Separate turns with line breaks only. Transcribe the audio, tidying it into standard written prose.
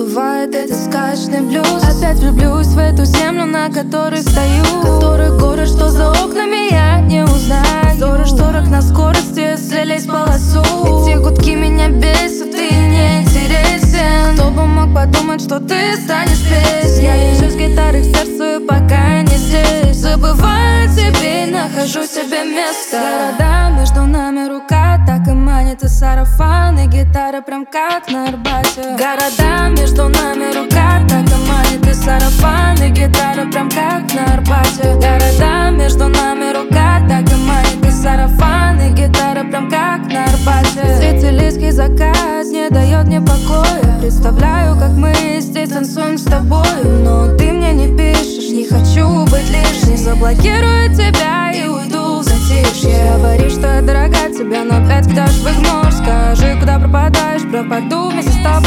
забывает этот сказочный блюз. Опять влюблюсь в эту землю, на которой стою, который город, что за окнами, я не узнаю. Взоры шторок на скорости слились в полосу. Эти гудки меня бесят, ты не интересен. Кто бы мог подумать, что ты станешь песней. Я езжу с гитарой в сердце, пока не здесь. Забываю теперь, нахожу себе место. Города между нами рука, так и манит и сарафан, и гитара прям как на Арбате. Города между нами рука, так и манит и сарафан, и гитара прям как на Арбате. Города между нами рука, так и манит и сарафан, и гитара прям как на Арбате. Сицилийский закат не дает мне покоя. Представляю, как мы здесь танцуем с тобой, но ты мне не пишешь, не хочу быть лишней. Заблокирую тебя и уйду в затишье. Говоришь, что я дорога тебе, но опять кидашь в игнор. Скажи, куда пропадаешь, пропаду вместе с тобой.